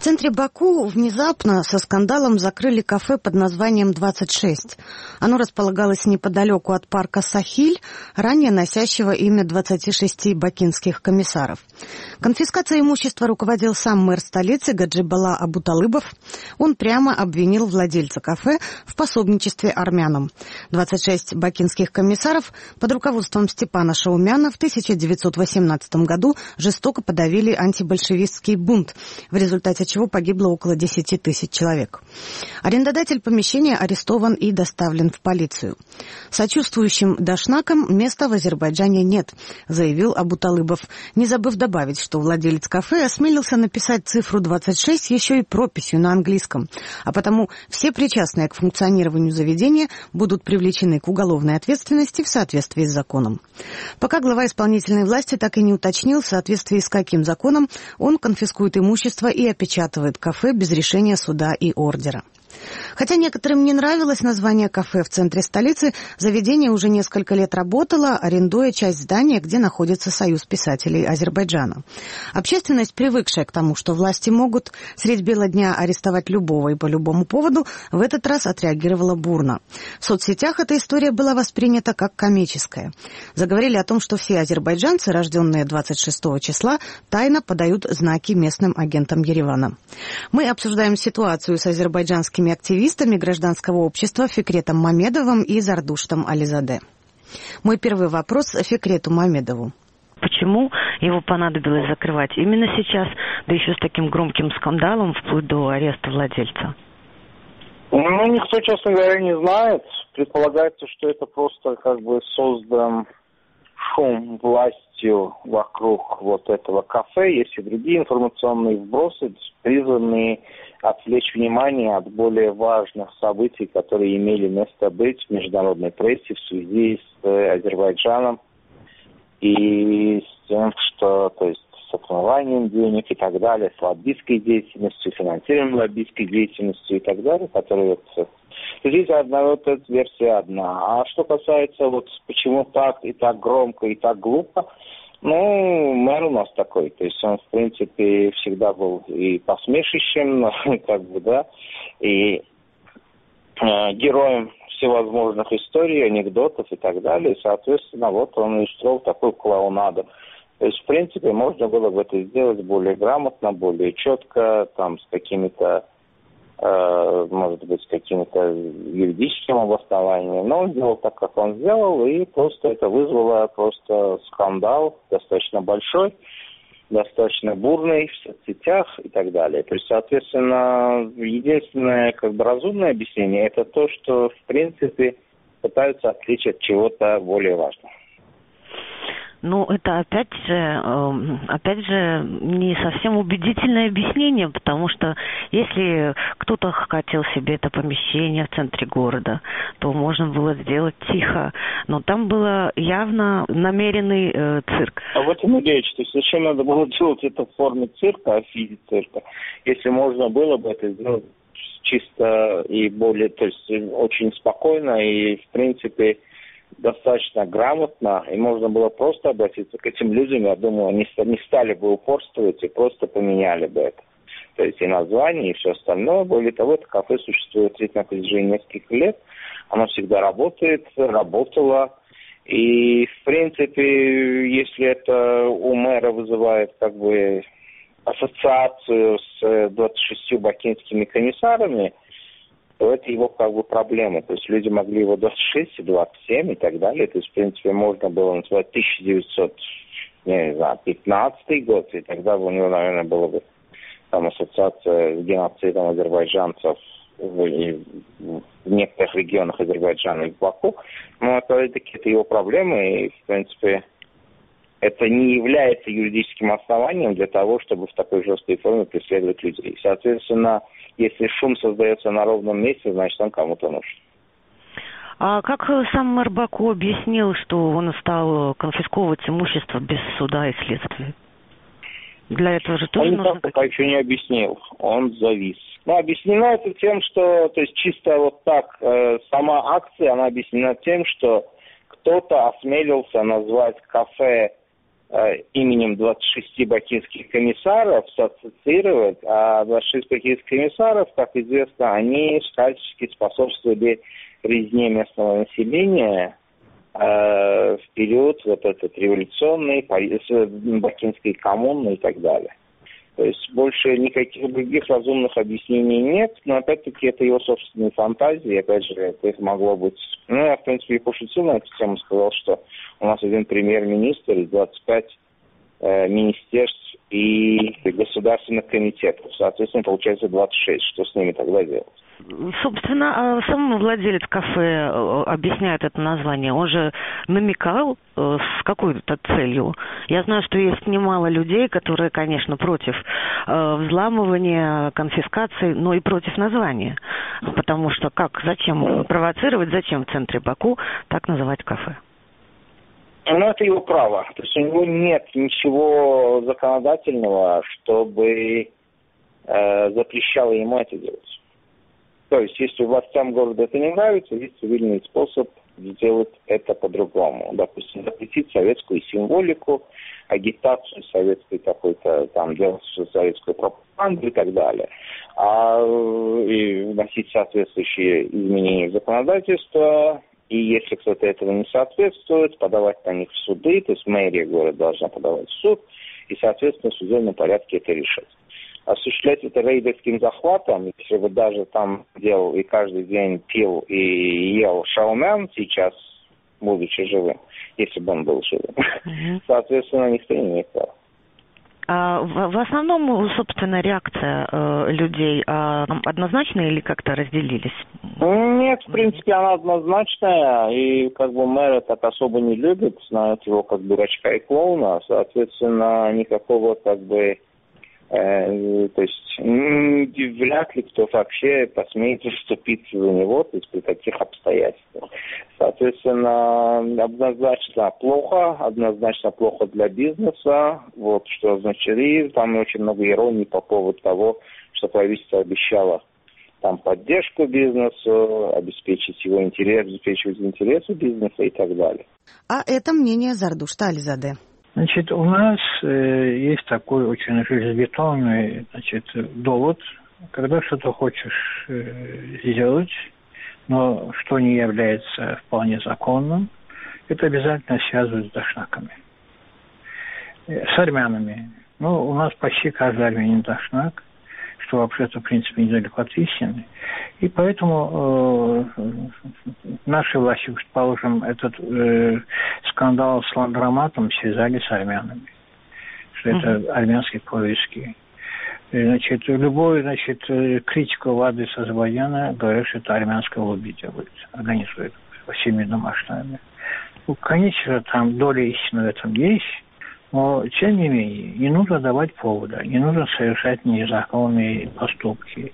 центре Баку внезапно со скандалом закрыли кафе под названием «26». Оно располагалось неподалеку от парка Сахиль, ранее носящего имя 26 бакинских комиссаров. Конфискацией имущества руководил сам мэр столицы Гаджибала Абуталыбов. Он прямо обвинил владельца кафе в пособничестве армянам. 26 бакинских комиссаров под руководством Степана Шаумяна в 1918 году жестоко подавили антибольшевистский бунт, в результате чего погибло около 10 тысяч человек. Арендодатель помещения арестован и доставлен в полицию. Сочувствующим дашнакам места в Азербайджане нет, заявил Абуталыбов, не забыв добавить, что владелец кафе осмелился написать цифру 26 еще и прописью на английском, а потому все причастные к функционированию заведения будут привлечены к уголовной ответственности в соответствии с законом. Пока глава исполнительной власти так и не уточнил, в соответствии с каким законом он конфискует имущество и опечатывает кафе без решения суда и ордера. Хотя некоторым не нравилось название кафе в центре столицы, заведение уже несколько лет работало, арендуя часть здания, где находится Союз писателей Азербайджана. Общественность, привыкшая к тому, что власти могут средь бела дня арестовать любого и по любому поводу, в этот раз отреагировала бурно. В соцсетях эта история была воспринята как комическая. Заговорили о том, что все азербайджанцы, рожденные 26 числа, тайно подают знаки местным агентам Еревана. Мы обсуждаем ситуацию с азербайджанскими активистами гражданского общества Фикретом Мамедовым и Зардуштом Ализаде. Мой первый вопрос Фикрету Мамедову. Почему его понадобилось закрывать именно сейчас, да еще с таким громким скандалом, вплоть до ареста владельца? Никто, честно говоря, не знает. Предполагается, что это просто создан шум властью вокруг вот этого кафе. Есть и другие информационные вбросы, призванные отвлечь внимание от более важных событий, которые имели место быть в международной прессе в связи с Азербайджаном и с тем, что, с отмыванием денег и так далее, с лоббистской деятельностью, финансированием лоббистской деятельностью и так далее, которые здесь эта версия одна. А что касается почему так и так громко и так глупо, мэр у нас такой, то есть он, в принципе, всегда был и посмешищем, и героем всевозможных историй, анекдотов и так далее, и, соответственно, он и устроил такую клоунаду. То есть, в принципе, можно было бы это сделать более грамотно, более четко, с какими-то, может быть, с каким-то юридическим обоснованием. Но он сделал так, как он сделал, и просто это вызвало скандал достаточно большой, достаточно бурный в соцсетях и так далее. То есть, соответственно, единственное разумное объяснение – это то, что, в принципе, пытаются отвлечь от чего-то более важного. Это опять же не совсем убедительное объяснение, потому что если кто-то хотел себе это помещение в центре города, то можно было сделать тихо, но там было явно намеренный цирк. А в этом и речь. То есть зачем надо было делать это в форме цирка, в виде цирка, если можно было бы это сделать чисто и более, то есть очень спокойно и, в принципе, достаточно грамотно, и можно было просто обратиться к этим людям, я думаю, они не стали бы упорствовать и просто поменяли бы это. То есть и название, и все остальное. Более того, это кафе существует на протяжении нескольких лет, оно всегда работало, и, в принципе, если это у мэра вызывает ассоциацию с 26 бакинскими комиссарами, то это его проблема. То есть люди могли его 26, 27 и так далее. То есть, в принципе, можно было назвать 1915 год, и тогда у него, наверное, была бы ассоциация с геноцидом азербайджанцев в некоторых регионах Азербайджана и в Баку. Но опять-таки это его проблема, и, в принципе, это не является юридическим основанием для того, чтобы в такой жесткой форме преследовать людей. Соответственно, если шум создается на ровном месте, значит, он кому-то нужен. А как сам мэр Баку объяснил, что он стал конфисковывать имущество без суда и следствия? Для этого же тоже нужно... Он пока еще не объяснил, он завис. Объяснено это тем, что, то есть чисто сама акция, она объяснена тем, что кто-то осмелился назвать кафе именем 26 бакинских комиссаров ассоциировать, а 26 бакинских комиссаров, как известно, они всячески способствовали резне местного населения в период вот этот революционный, бакинской коммуны и так далее. То есть больше никаких других разумных объяснений нет, но опять-таки это его собственные фантазии, опять же, это могло быть... Ну, я, в принципе, и пошутил на эту тему, сказал, что у нас один премьер-министр и 25 министерств и государственных комитетов. Соответственно, получается 26. Что с ними тогда делать? Собственно, сам владелец кафе объясняет это название. Он же намекал с какой-то целью. Я знаю, что есть немало людей, которые, конечно, против взламывания, конфискации, но и против названия. Потому что зачем провоцировать, зачем в центре Баку так называть кафе? Ну, это его право. То есть у него нет ничего законодательного, чтобы запрещало ему это делать. То есть, если властям города это не нравится, есть цивильный способ сделать это по-другому. Допустим, запретить советскую символику, агитацию советской какой-то, там, делать советскую пропаганду и так далее. И вносить соответствующие изменения в законодательство. И если кто-то этого не соответствует, подавать на них в суды, то есть мэрия города должна подавать в суд, и, соответственно, в судебном порядке это решать. Осуществлять это рейдерским захватом, если бы даже там делал и каждый день пил и ел шаумян сейчас, будучи живым, если бы он был живым, соответственно, никто не имеет права. В основном, собственно, реакция людей однозначная или как-то разделились? Нет, в принципе, она однозначная, и как бы мэр так особо не любит, знает его как дурачка и клоуна, соответственно, никакого как бы... то есть вряд ли кто вообще посмеет вступиться за него, то есть при таких обстоятельствах. Соответственно, однозначно плохо для бизнеса, вот что значит, и там очень много иронии по поводу того, что правительство обещало там поддержку бизнесу, обеспечивать интересы бизнеса и так далее. А это мнение Зардушта Ализаде. Значит, у нас есть такой очень железобетонный, довод, когда что-то хочешь сделать, но что не является вполне законным, это обязательно связывают с дашнаками. С армянами. У нас почти каждый армянин дашнак, что вообще-то, в принципе, недалеко от истины. И поэтому наши власти, предположим, этот скандал с ландроматом связали с армянами. Что это армянские происки. Любой, критику в адрес Азербайджана говорят, что это армянское лобби делает, организует во всемирном масштабе. Конечно, там доля истины в этом есть, но, тем не менее, не нужно давать повода, не нужно совершать незаконные поступки.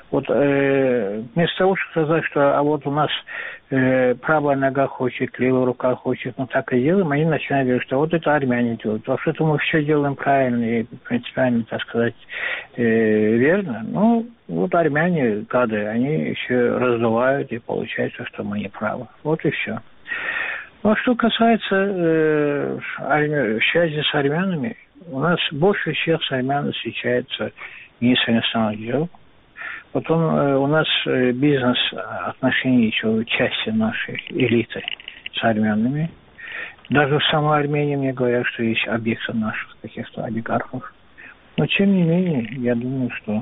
Вместо того, чтобы сказать, что у нас правая нога хочет, левая рука хочет, так и делаем, они начинают говорить, что это армяне делают. Вообще-то мы все делаем правильно и принципиально, так сказать, верно. Армяне, гады, они еще раздувают, и получается, что мы не правы. Вот и все. Что касается связи с армянами, у нас больше всех с армянами встречается министр иностранных дел. Потом у нас бизнес-отношения еще части нашей элиты с армянами. Даже в самой Армении мне говорят, что есть объекты наших каких-то олигархов. Но тем не менее, я думаю, что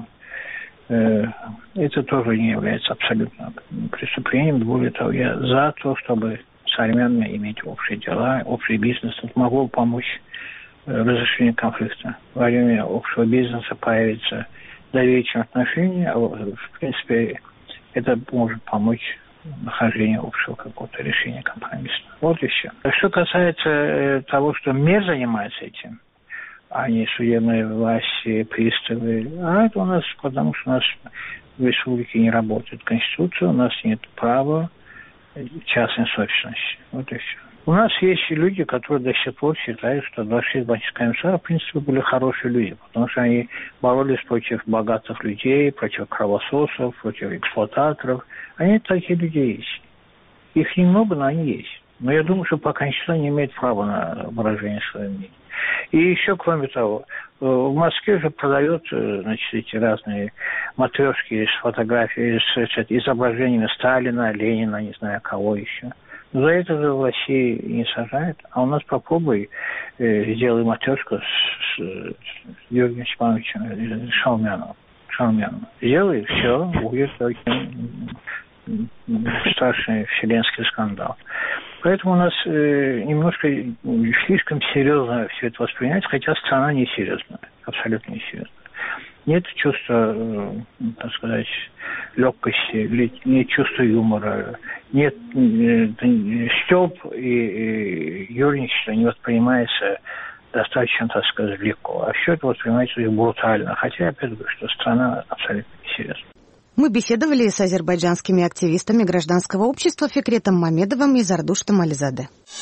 это тоже не является абсолютно преступлением. Более того, я за то, чтобы с армянами иметь общие дела, общий бизнес. Это могло помочь разрешению конфликта. Во время общего бизнеса появится доверительные отношения, в принципе, это может помочь нахождению общего какого-то решения компромисса. Вот и все. Что касается того, что мир занимается этим, а не судебные власти, приставы, это у нас, потому что у нас в республике не работает Конституция, у нас нет права частной собственности. Вот и все. У нас есть люди, которые до сих пор считают, что 26 бакинских комиссаров, в принципе, были хорошие люди, потому что они боролись против богатых людей, против кровососов, против эксплуататоров. Они такие люди есть. Их немного, но они есть. Но я думаю, что пока никто не имеет права на выражение своего мнения. И еще, кроме того, в Москве же продают, значит, эти разные матрешки с фотографией, с изображениями Сталина, Ленина, не знаю, кого еще. Но за это же в России не сажают. А у нас попробуй сделай матрешку с Георгием Степановичем Шаумяном. Сделай, все, будет очень страшный вселенский скандал. Поэтому у нас немножко слишком серьезно все это воспринимается, хотя страна не серьезная, абсолютно не серьезная. Нет чувства, так сказать, легкости, нет чувства юмора, нет стёб и юрничество не воспринимается достаточно, так сказать, легко. А все это воспринимается брутально. Хотя, опять говорю, что страна абсолютно не серьезная. Мы беседовали с азербайджанскими активистами гражданского общества Фикретом Мамедовым и Зардуштом Ализаде.